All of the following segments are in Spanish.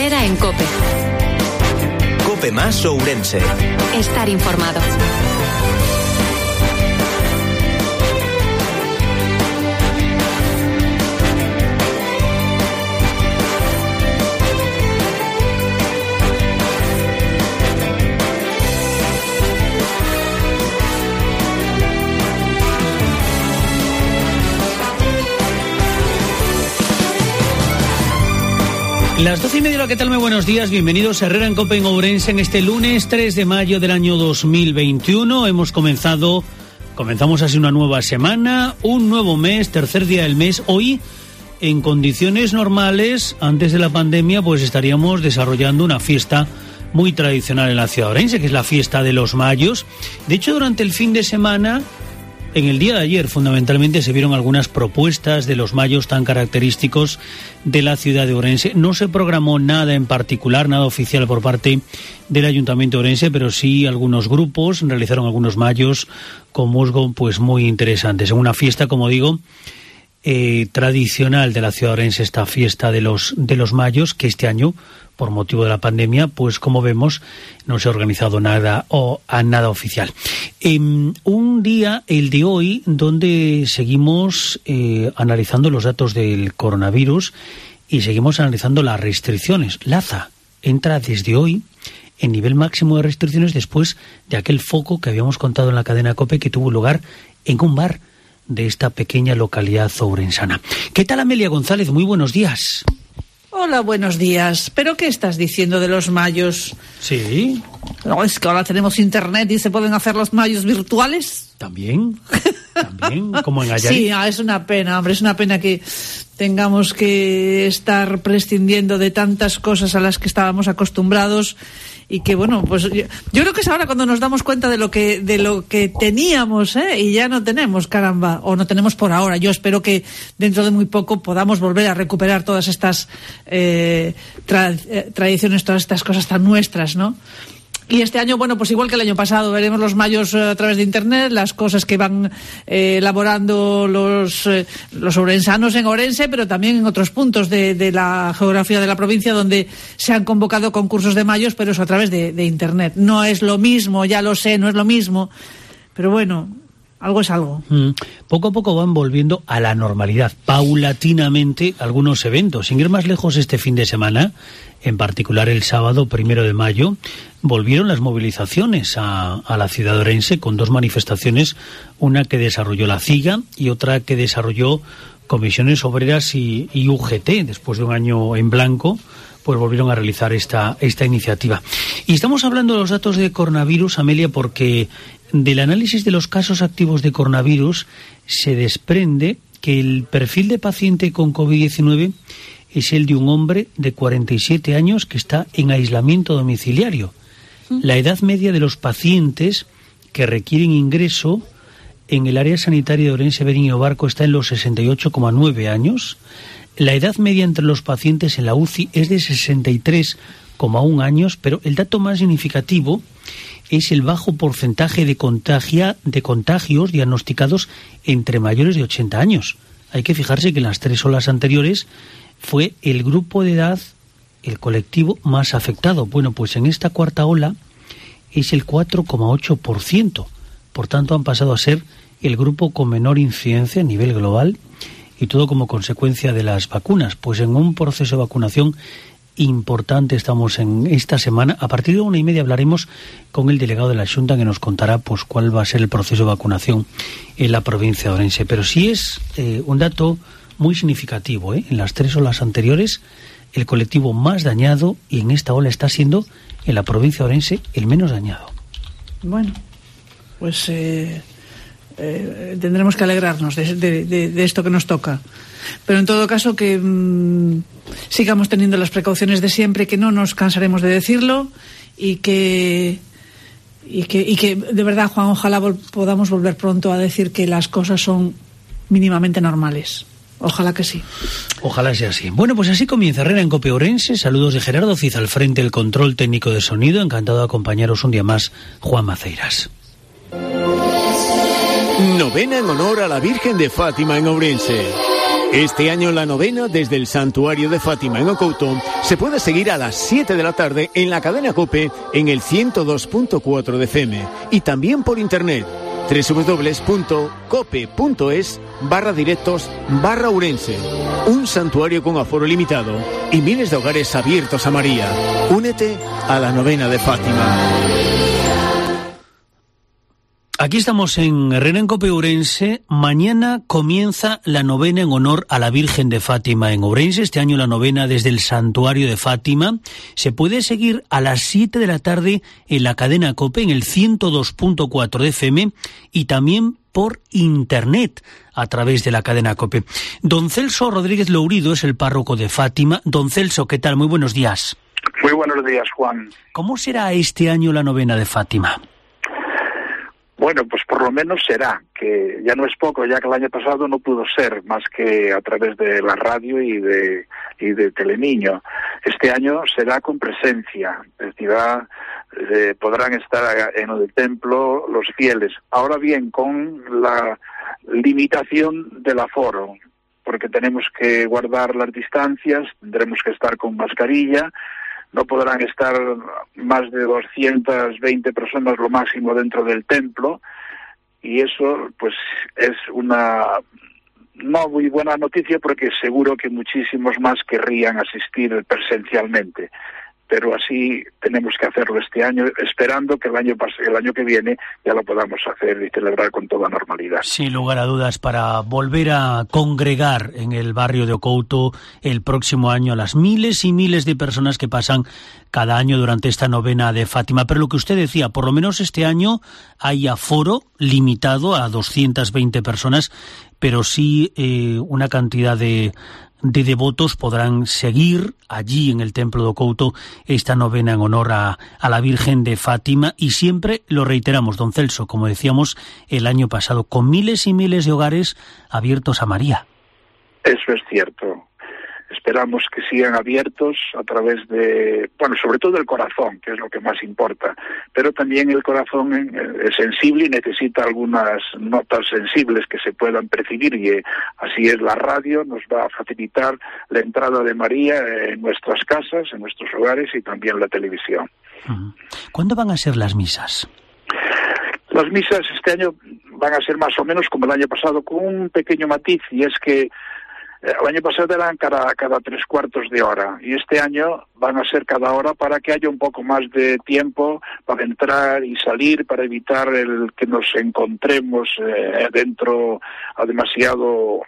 Herrera en COPE. COPE más Ourense. Estar informado. Las 12:30, ¿qué tal? Muy buenos días, bienvenidos a Herrera en COPE en Ourense en este lunes 3 de mayo del año 2021. Comenzamos así una nueva semana, un nuevo mes, tercer día del mes. Hoy, en condiciones normales, antes de la pandemia, pues estaríamos desarrollando una fiesta muy tradicional en la ciudad de Ourense, que es la fiesta de los Mayos. De hecho, durante el fin de semana, en el día de ayer, fundamentalmente, se vieron algunas propuestas de los mayos tan característicos de la ciudad de Ourense. No se programó nada en particular, nada oficial por parte del Ayuntamiento de Ourense, pero sí algunos grupos realizaron algunos mayos con musgo pues muy interesantes. En una fiesta, como digo, tradicional de la ciudad de Ourense, esta fiesta de los mayos, que este año, por motivo de la pandemia, pues como vemos, no se ha organizado nada oficial. Un día, el de hoy, donde seguimos analizando los datos del coronavirus y seguimos analizando las restricciones. Laza entra desde hoy en nivel máximo de restricciones después de aquel foco que habíamos contado en la cadena COPE que tuvo lugar en un bar de esta pequeña localidad ourensana. ¿Qué tal, Amelia González? Muy buenos días. Hola, buenos días. ¿Pero qué estás diciendo de los mayos? Sí. No, es que ahora tenemos internet y se pueden hacer los mayos virtuales. También, como en Ayarit. Sí, es una pena, hombre, es una pena que tengamos que estar prescindiendo de tantas cosas a las que estábamos acostumbrados y que, bueno, pues yo creo que es ahora cuando nos damos cuenta de lo que teníamos, y ya no tenemos, caramba, o no tenemos por ahora. Yo espero que dentro de muy poco podamos volver a recuperar todas estas tradiciones, todas estas cosas tan nuestras, ¿no? Y este año, bueno, pues igual que el año pasado, veremos los mayos a través de internet, las cosas que van elaborando los ourensanos en Ourense, pero también en otros puntos de la geografía de la provincia donde se han convocado concursos de mayos, pero eso a través de internet. No es lo mismo, ya lo sé, no es lo mismo, pero bueno, algo es algo. Poco a poco van volviendo a la normalidad, paulatinamente, algunos eventos. Sin ir más lejos, este fin de semana, en particular el sábado 1 de mayo, volvieron las movilizaciones a la ciudad de Ourense con dos manifestaciones, una que desarrolló la CIGA y otra que desarrolló Comisiones Obreras y UGT. Después de un año en blanco, pues volvieron a realizar esta iniciativa. Y estamos hablando de los datos de coronavirus, Amelia, porque del análisis de los casos activos de coronavirus se desprende que el perfil de paciente con COVID-19 es el de un hombre de 47 años que está en aislamiento domiciliario. La edad media de los pacientes que requieren ingreso en el área sanitaria de Ourense, Verín y Obarco está en los 68,9 años. La edad media entre los pacientes en la UCI es de 63,1 años, pero el dato más significativo es el bajo porcentaje de contagios diagnosticados entre mayores de 80 años. Hay que fijarse que en las 3 olas anteriores fue el grupo de edad, el colectivo más afectado. Bueno, pues en esta cuarta ola es el 4,8%. Por tanto, han pasado a ser el grupo con menor incidencia a nivel global, y todo como consecuencia de las vacunas. Pues en un proceso de vacunación importante estamos en esta semana. A partir de 1:30 hablaremos con el delegado de la Xunta, que nos contará pues cuál va a ser el proceso de vacunación en la provincia de Ourense. Pero sí es un dato muy significativo, En las 3 olas anteriores, el colectivo más dañado, y en esta ola está siendo, en la provincia de Ourense, el menos dañado. Bueno, pues tendremos que alegrarnos de esto que nos toca. Pero en todo caso que sigamos teniendo las precauciones de siempre, que no nos cansaremos de decirlo, y que de verdad, Juan, ojalá podamos volver pronto a decir que las cosas son mínimamente normales. Ojalá que sí. Ojalá sea así. Bueno, pues así comienza Herrera en COPE Ourense. Saludos de Gerardo Cid al frente del control técnico de sonido. Encantado de acompañaros un día más, Juan Maceiras. Novena en honor a la Virgen de Fátima en Ourense. Este año la novena desde el Santuario de Fátima en Ocouto se puede seguir a las 7 de la tarde en la cadena COPE en el 102.4 de FM y también por internet www.cope.es/directos/Ourense. Un santuario con aforo limitado y miles de hogares abiertos a María. Únete a la novena de Fátima. Aquí estamos en Herrera en Cope Ourense. Mañana comienza la novena en honor a la Virgen de Fátima en Ourense. Este año la novena desde el Santuario de Fátima. Se puede seguir a las 7 de la tarde en la cadena Cope en el 102.4 de FM y también por internet a través de la cadena Cope. Don Celso Rodríguez Lourido es el párroco de Fátima. Don Celso, ¿qué tal? Muy buenos días. Muy buenos días, Juan. ¿Cómo será este año la novena de Fátima? Bueno, pues por lo menos será, que ya no es poco, ya que el año pasado no pudo ser más que a través de la radio y de Teleniño. Este año será con presencia, es decir, podrán estar en el templo los fieles. Ahora bien, con la limitación del aforo, porque tenemos que guardar las distancias, tendremos que estar con mascarilla. No podrán estar más de 220 personas lo máximo dentro del templo, y eso pues es una no muy buena noticia, porque seguro que muchísimos más querrían asistir presencialmente. Pero así tenemos que hacerlo este año, esperando que el año que viene ya lo podamos hacer y celebrar con toda normalidad. Sin lugar a dudas, para volver a congregar en el barrio de Ocouto el próximo año a las miles y miles de personas que pasan cada año durante esta novena de Fátima. Pero lo que usted decía, por lo menos este año hay aforo limitado a 220 personas, pero sí una cantidad de devotos podrán seguir allí en el templo de Ocouto esta novena en honor a la Virgen de Fátima, y siempre lo reiteramos, don Celso, como decíamos el año pasado, con miles y miles de hogares abiertos a María. Eso es cierto. Esperamos que sigan abiertos a través de, bueno, sobre todo el corazón, que es lo que más importa, pero también el corazón es sensible y necesita algunas notas sensibles que se puedan percibir, y así es la radio, nos va a facilitar la entrada de María en nuestras casas, en nuestros hogares, y también la televisión. ¿Cuándo van a ser las misas? Las misas este año van a ser más o menos como el año pasado, con un pequeño matiz, y es que el año pasado eran cada 3/4 de hora, y este año van a ser cada hora, para que haya un poco más de tiempo para entrar y salir, para evitar el que nos encontremos dentro demasiado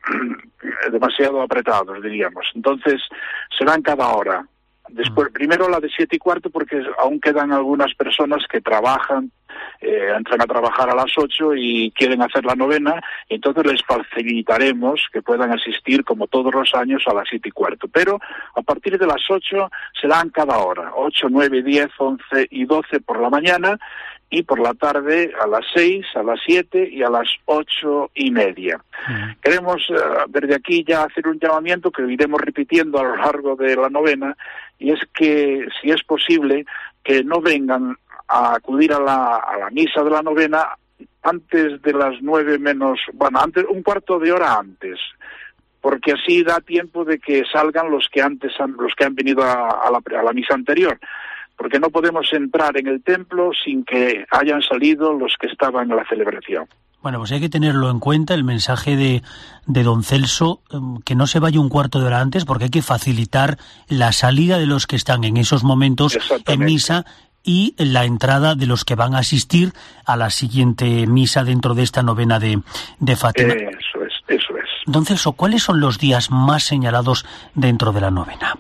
apretados, diríamos. Entonces serán cada hora. Después, primero la de 7:15, porque aún quedan algunas personas que trabajan, entran a trabajar a las 8 y quieren hacer la novena, y entonces les facilitaremos que puedan asistir, como todos los años, a las 7:15. Pero a partir de las 8 serán cada hora, 8, 9, 10, 11 y 12 por la mañana, y por la tarde a las 6, a las 7 y a las 8:30. Queremos desde aquí ya hacer un llamamiento que iremos repitiendo a lo largo de la novena, y es que, si es posible, que no vengan a acudir a la misa de la novena antes de las 9 menos, bueno, antes, un cuarto de hora antes, porque así da tiempo de que salgan los que han venido a la misa anterior, porque no podemos entrar en el templo sin que hayan salido los que estaban en la celebración. Bueno, pues hay que tenerlo en cuenta, el mensaje de don Celso, que no se vaya un cuarto de hora antes, porque hay que facilitar la salida de los que están en esos momentos en misa y la entrada de los que van a asistir a la siguiente misa dentro de esta novena de Fátima. Eso es. Don Celso, ¿cuáles son los días más señalados dentro de la novena?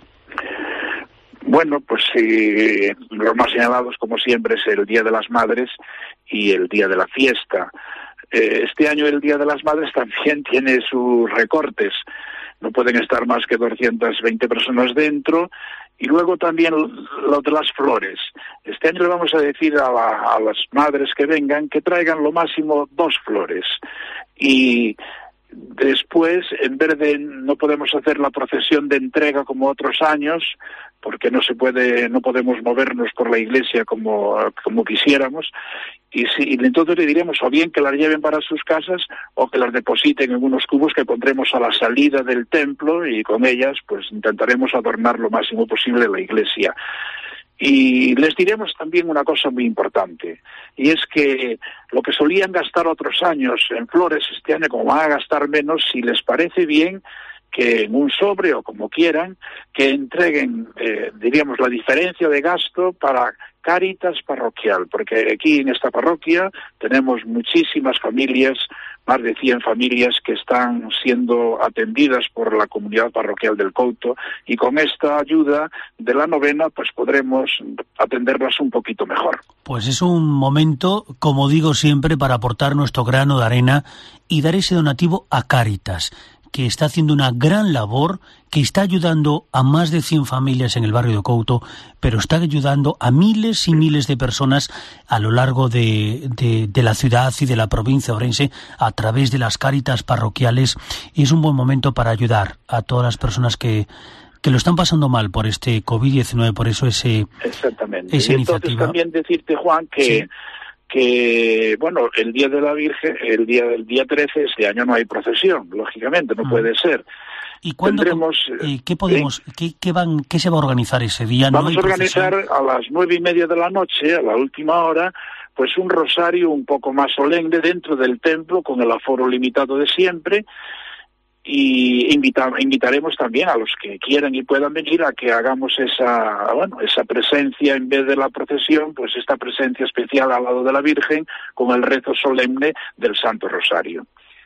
Bueno, pues los más señalados, como siempre, es el Día de las Madres y el Día de la Fiesta. Este año el Día de las Madres también tiene sus recortes. No pueden estar más que 220 personas dentro. Y luego también lo de las flores. Este año le vamos a decir a las madres que vengan que traigan lo máximo 2 flores. Y después, en vez de, no podemos hacer la procesión de entrega como otros años, porque no podemos movernos por la iglesia como quisiéramos, y entonces le diremos o bien que las lleven para sus casas o que las depositen en unos cubos que pondremos a la salida del templo, y con ellas pues intentaremos adornar lo máximo posible la iglesia. Y les diremos también una cosa muy importante, y es que lo que solían gastar otros años en flores, este año como van a gastar menos, si les parece bien, que en un sobre o como quieran, que entreguen, diríamos, la diferencia de gasto para Cáritas parroquial, porque aquí en esta parroquia tenemos muchísimas familias, más de 100 familias que están siendo atendidas por la comunidad parroquial del Couto, y con esta ayuda de la novena pues podremos atenderlas un poquito mejor. Pues es un momento, como digo siempre, para aportar nuestro grano de arena y dar ese donativo a Cáritas, que está haciendo una gran labor, que está ayudando a más de 100 familias en el barrio de Couto, pero está ayudando a miles y miles de personas a lo largo de la ciudad y de la provincia de Ourense a través de las Cáritas parroquiales, y es un buen momento para ayudar a todas las personas que lo están pasando mal por este COVID-19, por eso Exactamente. esa y iniciativa. Entonces también decirte, Juan, que bueno, el día de la Virgen, el día 13, este año no hay procesión, lógicamente, no puede ser. ¿Y cuándo tendremos? ¿Qué se va a organizar ese día? Vamos a organizar a las 9:30 de la noche, a la última hora, pues un rosario un poco más solemne dentro del templo, con el aforo limitado de siempre. Y invitaremos también a los que quieran y puedan venir a que hagamos esa presencia, en vez de la procesión, pues esta presencia especial al lado de la Virgen, con el rezo solemne del Santo Rosario.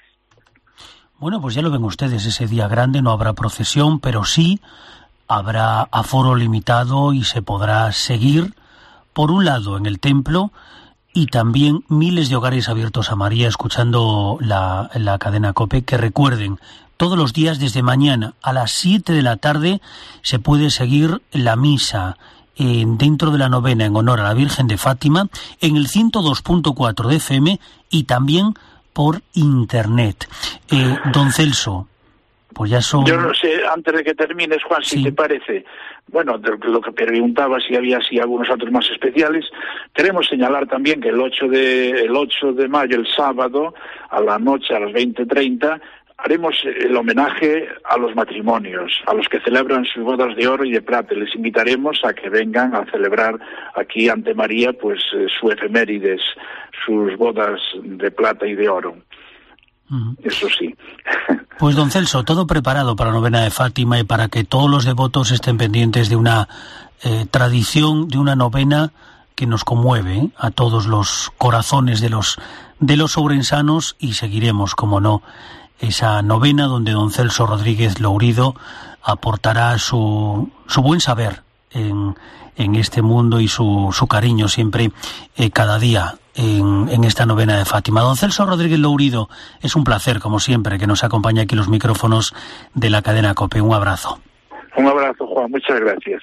Bueno, pues ya lo ven ustedes, ese día grande no habrá procesión, pero sí habrá aforo limitado y se podrá seguir, por un lado, en el templo, y también miles de hogares abiertos a María escuchando la cadena COPE, que recuerden, todos los días desde mañana a las 7 de la tarde se puede seguir la misa dentro de la novena en honor a la Virgen de Fátima en el 102.4 de FM y también por internet. Don Celso, pues ya son... Yo no sé, antes de que termines, Juan, si te parece, bueno, de lo que preguntaba, si había algunos otros más especiales, queremos señalar también que el 8 de mayo, el sábado, a la noche, a las 20:30, haremos el homenaje a los matrimonios, a los que celebran sus bodas de oro y de plata. Les invitaremos a que vengan a celebrar aquí ante María, pues su efemérides, sus bodas de plata y de oro. Eso sí. Pues don Celso, todo preparado para la novena de Fátima y para que todos los devotos estén pendientes de una tradición, de una novena que nos conmueve a todos los corazones de los ourensanos, y seguiremos, como no, esa novena donde don Celso Rodríguez Lourido aportará su buen saber en este mundo y su cariño siempre, cada día, en esta novena de Fátima. Don Celso Rodríguez Lourido, es un placer, como siempre, que nos acompañe aquí los micrófonos de la cadena COPE. Un abrazo. Un abrazo, Juan. Muchas gracias.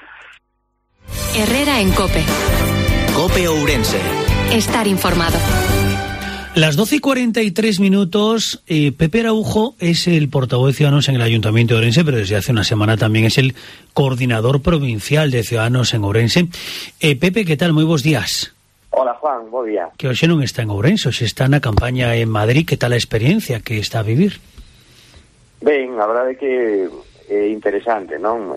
Herrera en COPE. COPE Ourense. Estar informado. Las 12:43, Pepe Araujo es el portavoz de Ciudadanos en el Ayuntamiento de Ourense, pero desde hace una semana también es el coordinador provincial de Ciudadanos en Ourense. Pepe, ¿qué tal? Muy buenos días. Hola, Juan, buen día. Que hoxe non está en Ourense, hoxe está na campaña en Madrid. Que tal a experiencia que está a vivir? Ben, a verdade é que é interesante, non?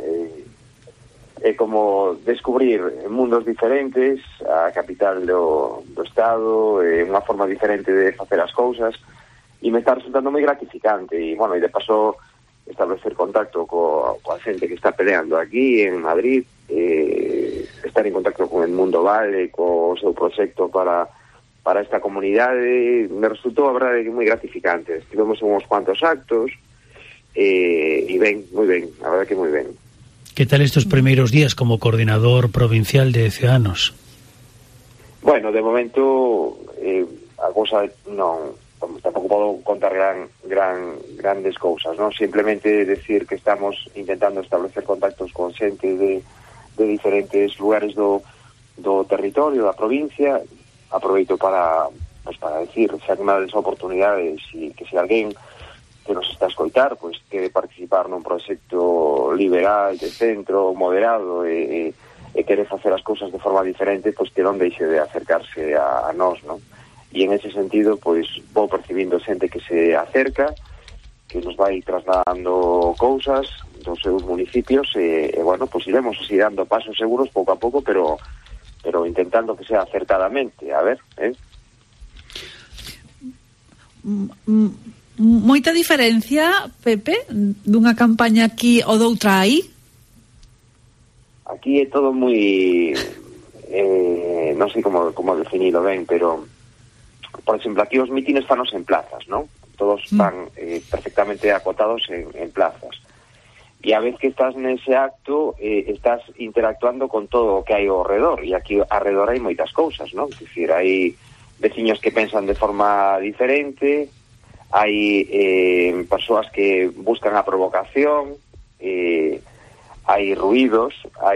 É como descubrir mundos diferentes, a capital do Estado, unha forma diferente de facer as cousas, e me está resultando moi gratificante, e, bueno, e de paso establecer contacto coa xente que está peleando aquí en Madrid, estar en contacto con el Mundo Vale, co seu proxecto para esta comunidade, me resultou, a verdade, moi gratificante. Estivemos en uns cuantos actos, e ben, moi ben, a verdade que moi ben. ¿Qué tal estos primeros días como coordinador provincial de Ciudadanos? Bueno, de momento a cousa non, tampouco podo contar grandes cousas, non? Simplemente decir que estamos intentando establecer contactos con xente de diferentes lugares do territorio, da provincia. Aproveito para decir, xa que me dades oportunidades, e que se alguén nos está a escoitar, pois quere participar nun proxecto liberal, de centro, moderado, e quere facer as cousas de forma diferente, pois que non deixe de acercarse a nós, non? E en ese sentido, pois vou percibindo xente que se acerca, que nos vai trasladando cousas dos seus municipios, e bueno, pois iremos así dando pasos seguros pouco a pouco, pero intentando que sea acertadamente, a ver, Moita diferencia, Pepe, dunha campaña aquí ou doutra aí? Aquí é todo moi non sei como definilo ben, pero por exemplo, aquí os mítines fanos en plazas, non? Todos están perfectamente acotados en plazas. E a vez que estás nese acto, estás interactuando con todo o que hai ao redor, e aquí ao redor hai moitas cousas, non? É dicir, hai veciños que pensan de forma diferente, hai persoas que buscan a provocación, hai ruidos,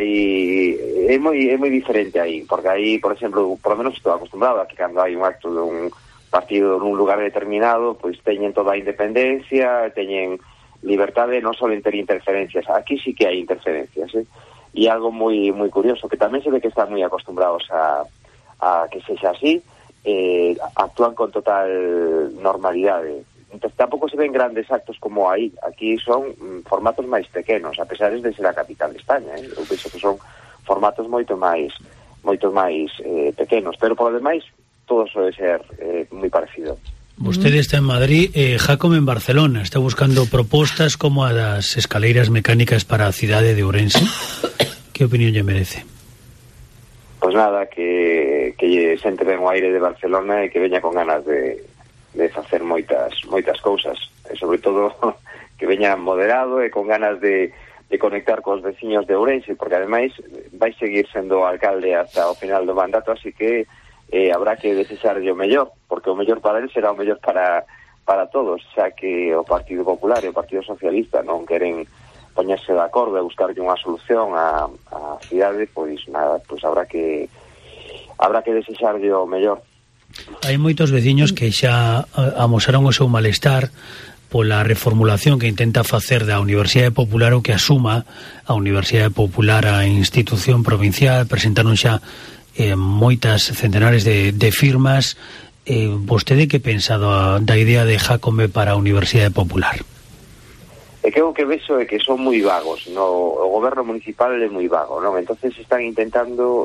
é moi diferente aí, porque aí, por exemplo, por lo menos estou acostumbrado a que cando hai un acto dun partido nun lugar determinado, pois teñen toda a independencia, teñen libertade, non só en ter interferencias. Aquí sí que hai interferencias, e algo moi moi curioso, que tamén se ve que están moi acostumbrados a que sexa así, actúan con total normalidade. Entón, tampouco se ven grandes actos como aí. Aquí son formatos máis pequenos, a pesar de ser a capital de España, Eu penso que son formatos moito máis pequenos, pero por lo demais todo suele ser moi parecido. Usted está en Madrid, Jácome en Barcelona, está buscando propostas como a das escaleiras mecánicas para a cidade de Ourense. Que opinión lle merece? Pois nada, que lle sente ben o aire de Barcelona e que veña con ganas de facer moitas cousas, e sobre todo que veña moderado e con ganas de conectar cos veciños de Ourense, porque ademais vai seguir sendo alcalde hasta o final do mandato, así que habrá que desexarlle o mellor, porque o mellor para él será o mellor para todos, xa que o Partido Popular e o Partido Socialista non queren poñerse de acordo e buscarlle unha solución á cidade, pois nada, pois habrá que desexarlle o mellor. Hai moitos veciños que xa amosaron o seu malestar pola reformulación que intenta facer da Universidade Popular, o que asuma a Universidade Popular a institución provincial. Presentaron xa moitas centenares de firmas. Vostede que pensado da idea de Jácome para a Universidade Popular? É que o que vexo é que son moi vagos, o goberno municipal é moi vago, non? Entonces están intentando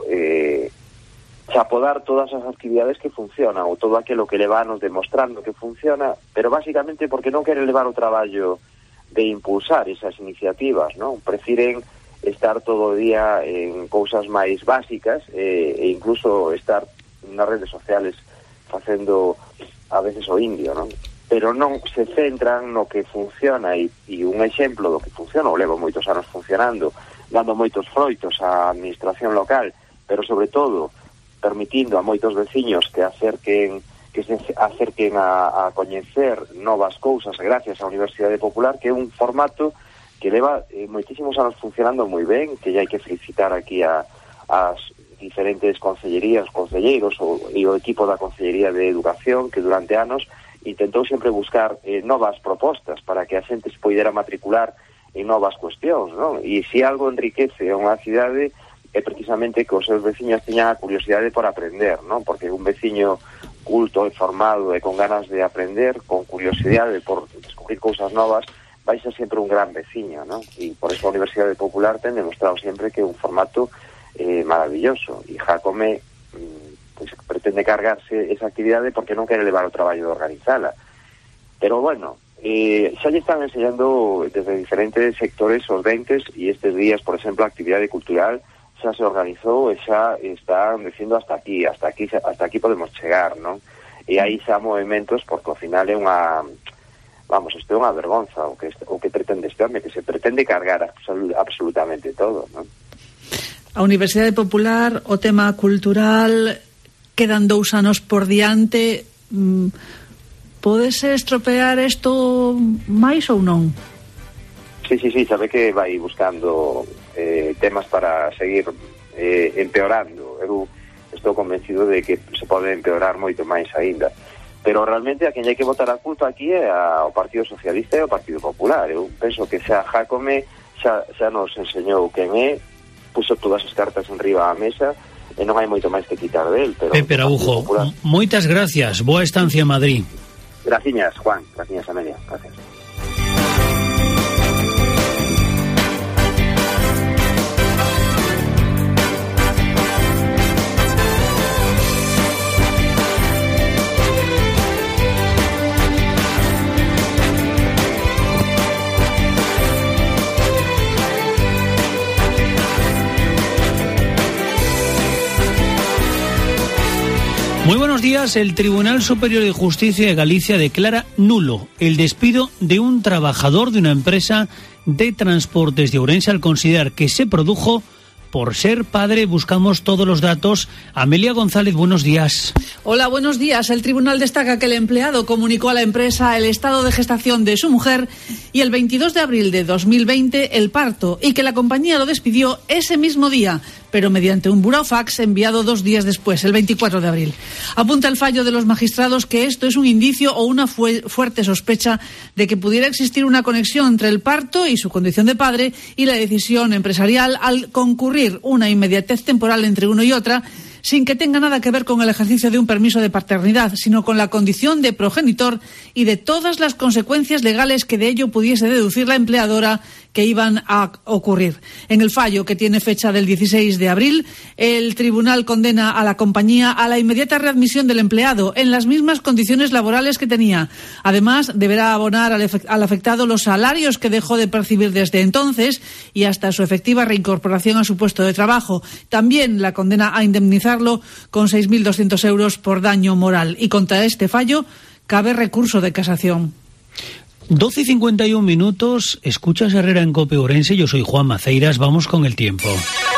chapodar todas as actividades que funcionan, ou todo aquilo que levanos demostrando que funciona, pero basicamente porque non queren levar o traballo de impulsar esas iniciativas, non? Prefiren estar todo o día en cousas máis básicas e incluso estar nas redes sociales facendo a veces o indio, non? Pero non se centran no que funciona, e un exemplo do que funciona, o levo moitos anos funcionando, dando moitos froitos á administración local, pero sobre todo permitindo a moitos veciños que se acerquen a coñecer novas cousas gracias á Universidade Popular, que é un formato que leva moitísimos anos funcionando moi ben, que hai que felicitar aquí as diferentes concellerías, concelleiros e o equipo da Concellería de Educación, que durante anos intentou sempre buscar novas propostas para que a xente se poidera matricular en novas cuestións, non? E se algo enriquece a unha cidade é precisamente que os seus veciños teñan a curiosidade por aprender, non? Porque un veciño culto e formado e con ganas de aprender, con curiosidade por descubrir cousas novas, vai ser sempre un gran veciño, non? E por eso a Universidade Popular ten demostrado sempre que é un formato maravilloso, e Jácome pues, pretende cargarse esa actividade porque non quere levar o traballo de organizala. Pero bueno, xa lle están enseñando desde diferentes sectores os dentes, e estes días, por exemplo, a actividade cultural xa se organizou e xa están dicindo hasta aquí podemos chegar, non? E aí xa movimentos, porque ao final é unha... Vamos, isto é unha vergonza o que pretende este home, que se pretende cargar absolutamente todo, non? A Universidade Popular, o tema cultural, quedan 2 anos por diante. Pódese estropear isto máis ou non? Sí, sabe que vai buscando temas para seguir empeorando. Eu estou convencido de que se pode empeorar moito máis aínda. pero realmente a quen hai que botar a culpa aquí é ao Partido Socialista e ao Partido Popular. Eu penso que xa Jácome xa nos enseñou quen é, puso todas as cartas enriba á mesa e non hai moito máis que quitar del. Pepe Araujo, moitas gracias, boa estancia en Madrid. Graciñas, Juan, graciñas, Amelia, gracias. Muy buenos días. El Tribunal Superior de Justicia de Galicia declara nulo el despido de un trabajador de una empresa de transportes de Ourense al considerar que se produjo por ser padre. Buscamos todos los datos. Amelia González, buenos días. Hola, buenos días. El tribunal destaca que el empleado comunicó a la empresa el estado de gestación de su mujer y el 22 de abril de 2020 el parto, y que la compañía lo despidió ese mismo día, pero mediante un burofax enviado 2 días después, el 24 de abril. Apunta el fallo de los magistrados que esto es un indicio o una fuerte sospecha de que pudiera existir una conexión entre el parto y su condición de padre y la decisión empresarial al concurrir una inmediatez temporal entre uno y otra, sin que tenga nada que ver con el ejercicio de un permiso de paternidad, sino con la condición de progenitor y de todas las consecuencias legales que de ello pudiese deducir la empleadora que iban a ocurrir. En el fallo, que tiene fecha del 16 de abril, el tribunal condena a la compañía a la inmediata readmisión del empleado en las mismas condiciones laborales que tenía. Además, deberá abonar al afectado los salarios que dejó de percibir desde entonces y hasta su efectiva reincorporación a su puesto de trabajo. También la condena a indemnizarlo con 6.200 euros por daño moral. Y contra este fallo cabe recurso de casación. 12:51, escuchas Herrera en COPE Ourense, yo soy Juan Maceiras, vamos con el tiempo.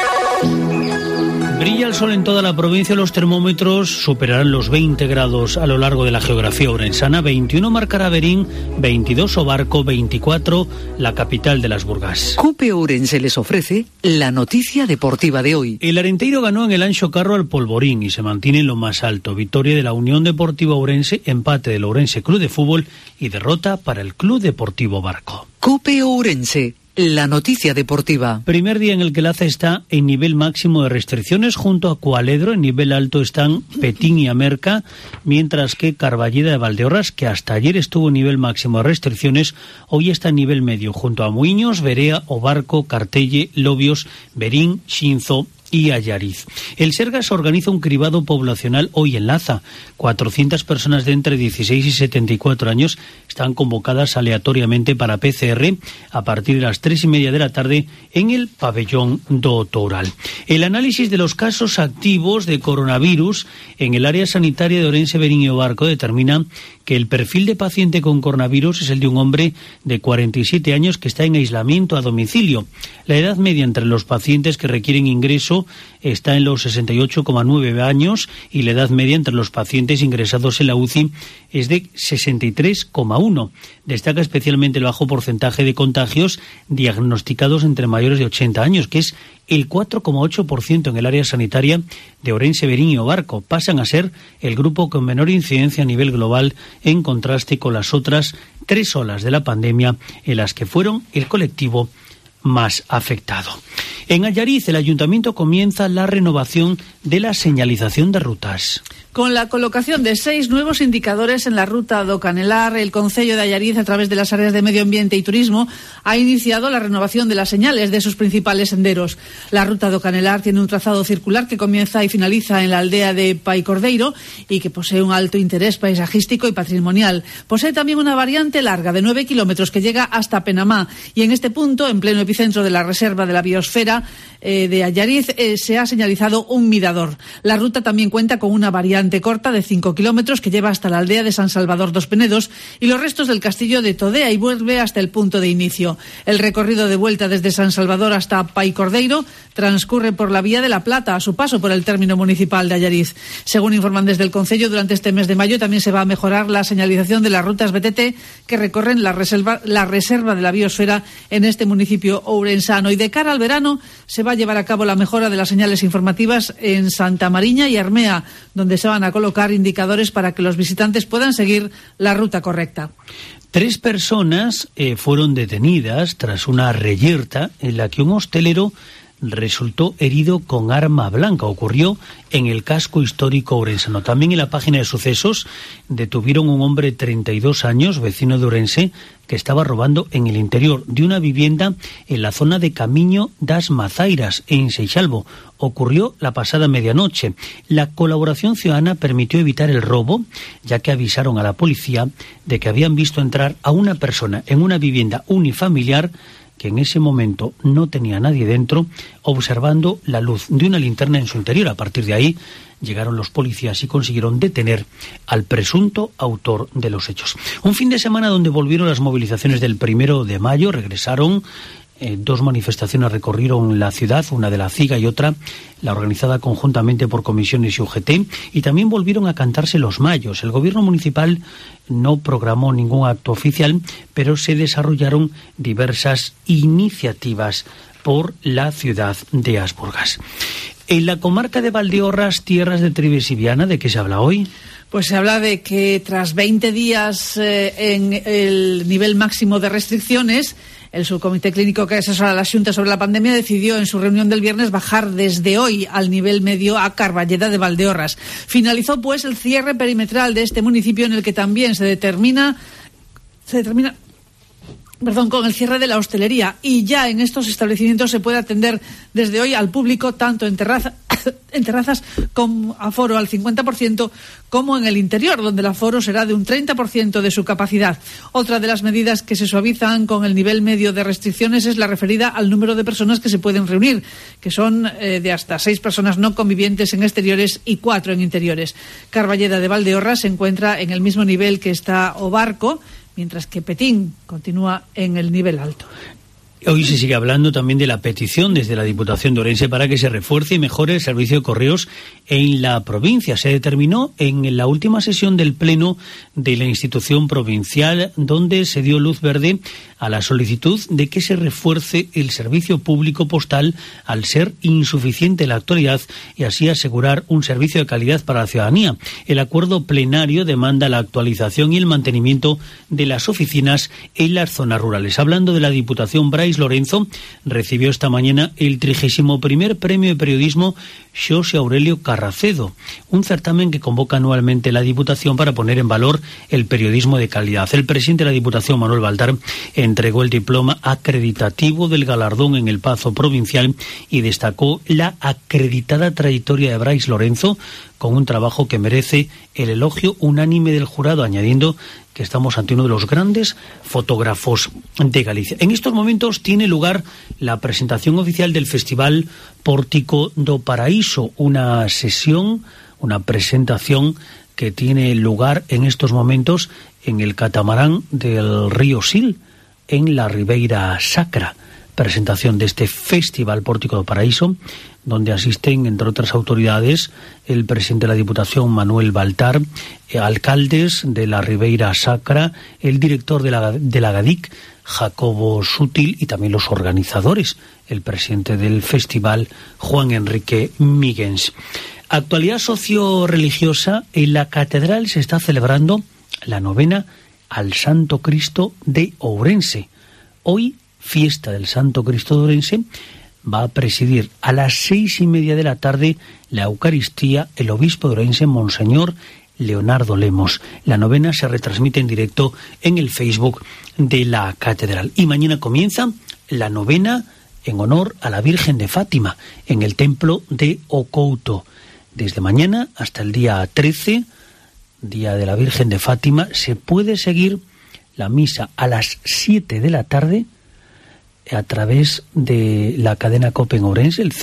Brilla el sol en toda la provincia, los termómetros superarán los 20 grados a lo largo de la geografía orensana, 21 marcará Verín, 22 Obarco, 24 la capital de las Burgas. COPE Ourense les ofrece la noticia deportiva de hoy. El Arenteiro ganó en el Anxo Carro al Polvorín y se mantiene en lo más alto. Victoria de la Unión Deportiva Ourense, empate del Ourense Club de Fútbol y derrota para el Club Deportivo Barco. COPE Ourense, la noticia deportiva. Primer día en el que Laza está en nivel máximo de restricciones, junto a Cualedro. En nivel alto están Petín y Amerca, mientras que Carballeda de Valdeorras, que hasta ayer estuvo en nivel máximo de restricciones, hoy está en nivel medio, junto a Muiños, Verea, Obarco, Cartelle, Lobios, Verín, Xinzo y Allariz. El Sergas organiza un cribado poblacional hoy en Laza. 400 personas de entre 16 y 74 años están convocadas aleatoriamente para PCR a partir de las 3:30 de la tarde en el pabellón do Toural. El análisis de los casos activos de coronavirus en el área sanitaria de Ourense, Verín y Obarco determina que el perfil de paciente con coronavirus es el de un hombre de 47 años que está en aislamiento a domicilio. La edad media entre los pacientes que requieren ingreso está en los 68,9 años y la edad media entre los pacientes ingresados en la UCI es de 63,1. Destaca especialmente el bajo porcentaje de contagios diagnosticados entre mayores de 80 años, que es el 4,8% en el área sanitaria de Ourense, Verín y Obarco. Pasan a ser el grupo con menor incidencia a nivel global, en contraste con las otras 3 olas de la pandemia en las que fueron el colectivo más afectado. En Allariz, el ayuntamiento comienza la renovación de la señalización de rutas. Con la colocación de 6 nuevos indicadores en la ruta do Canelar, el Concello de Allariz, a través de las áreas de Medio Ambiente y Turismo, ha iniciado la renovación de las señales de sus principales senderos. La ruta do Canelar tiene un trazado circular que comienza y finaliza en la aldea de Paicordeiro y que posee un alto interés paisajístico y patrimonial. Posee también una variante larga de 9 kilómetros que llega hasta Penamá, y en este punto, en pleno epicentro de la Reserva de la Biosfera de Allariz, se ha señalizado un mirador. La ruta también cuenta con una variante corta de 5 kilómetros que lleva hasta la aldea de San Salvador dos Penedos y los restos del castillo de Todea, y vuelve hasta el punto de inicio. El recorrido de vuelta desde San Salvador hasta Paicordeiro transcurre por la Vía de la Plata a su paso por el término municipal de Allariz. Según informan desde el Concello, durante este mes de mayo también se va a mejorar la señalización de las rutas BTT que recorren la reserva de la Biosfera en este municipio ourensano. Y de cara al verano se va a llevar a cabo la mejora de las señales informativas en Santa Mariña y Armea, donde se se van a colocar indicadores para que los visitantes puedan seguir la ruta correcta. 3 personas fueron detenidas tras una reyerta en la que un hostelero resultó herido con arma blanca. Ocurrió en el casco histórico ourensano. También en la página de sucesos detuvieron un hombre de 32 años, vecino de Ourense, que estaba robando en el interior de una vivienda en la zona de Camiño das Mazairas, en Seixalbo. Ocurrió la pasada medianoche. La colaboración ciudadana permitió evitar el robo, ya que avisaron a la policía de que habían visto entrar a una persona en una vivienda unifamiliar que en ese momento no tenía nadie dentro, observando la luz de una linterna en su interior. A partir de ahí llegaron los policías y consiguieron detener al presunto autor de los hechos. Un fin de semana donde volvieron las movilizaciones del 1 de mayo, regresaron 2 manifestaciones recorrieron la ciudad, una de la CIGA y otra la organizada conjuntamente por comisiones y UGT, y también volvieron a cantarse los mayos. El gobierno municipal no programó ningún acto oficial, pero se desarrollaron diversas iniciativas por la ciudad de Asburgas. En la comarca de Valdeorras, tierras de Trives y Viana, ¿de qué se habla hoy? Pues se habla de que tras 20 días en el nivel máximo de restricciones, el subcomité clínico que asesora a la Xunta sobre la pandemia decidió en su reunión del viernes bajar desde hoy al nivel medio a Carballeda de Valdeorras. Finalizó pues el cierre perimetral de este municipio, en el que también se determina con el cierre de la hostelería, y ya en estos establecimientos se puede atender desde hoy al público tanto en terrazas con aforo al 50% como en el interior, donde el aforo será de un 30% de su capacidad. Otra de las medidas que se suavizan con el nivel medio de restricciones es la referida al número de personas que se pueden reunir, que son de hasta 6 personas no convivientes en exteriores y 4 en interiores. Carballeda de Valdeorras se encuentra en el mismo nivel que está Obarco, mientras que Petín continúa en el nivel alto. Hoy se sigue hablando también de la petición desde la Diputación de Ourense para que se refuerce y mejore el servicio de correos en la provincia. Se determinó en la última sesión del Pleno de la institución provincial, donde se dio luz verde a la solicitud de que se refuerce el servicio público postal al ser insuficiente en la actualidad y así asegurar un servicio de calidad para la ciudadanía. El acuerdo plenario demanda la actualización y el mantenimiento de las oficinas en las zonas rurales. Hablando de la Diputación, Brais Lorenzo recibió esta mañana el 31º Premio de Periodismo Xosé Aurelio Carracedo, un certamen que convoca anualmente la Diputación para poner en valor el periodismo de calidad. El presidente de la Diputación, Manuel Baltar, entregó el diploma acreditativo del galardón en el Pazo Provincial y destacó la acreditada trayectoria de Brais Lorenzo, con un trabajo que merece el elogio unánime del jurado, añadiendo que estamos ante uno de los grandes fotógrafos de Galicia. En estos momentos tiene lugar la presentación oficial del Festival Pórtico do Paraíso, una sesión, una presentación que tiene lugar en estos momentos en el catamarán del río Sil, en la Ribeira Sacra. Presentación de este Festival Pórtico do Paraíso, donde asisten, entre otras autoridades, el presidente de la Diputación, Manuel Baltar, alcaldes de la Ribeira Sacra, el director de la GADIC, Jacobo Sutil, y también los organizadores, el presidente del festival, Juan Enrique Miguens. Actualidad socio-religiosa: en la catedral se está celebrando la novena al Santo Cristo de Ourense. Hoy, fiesta del Santo Cristo de Ourense, va a presidir a las 6:30 de la tarde la Eucaristía el obispo de Ourense, Monseñor Leonardo Lemos. La novena se retransmite en directo en el Facebook de la catedral. Y mañana comienza la novena en honor a la Virgen de Fátima en el templo de Ocouto. Desde mañana hasta el día 13, Día de la Virgen de Fátima, se puede seguir la misa a las 7 de la tarde a través de la cadena COPE en Ourense, el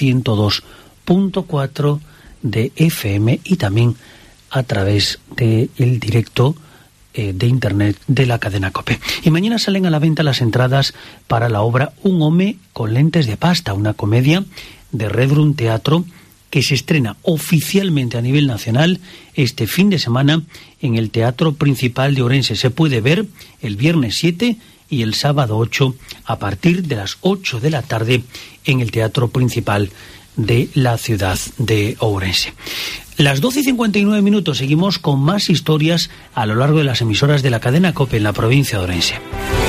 102.4 de FM, y también a través del directo de internet de la cadena COPE. Y mañana salen a la venta las entradas para la obra Un home con lentes de pasta, una comedia de Redrum Teatro que se estrena oficialmente a nivel nacional este fin de semana en el Teatro Principal de Ourense. Se puede ver el viernes 7 y el sábado 8 a partir de las 8 de la tarde en el Teatro Principal de la ciudad de Ourense. Las 12:59 seguimos con más historias a lo largo de las emisoras de la cadena COPE en la provincia de Orense.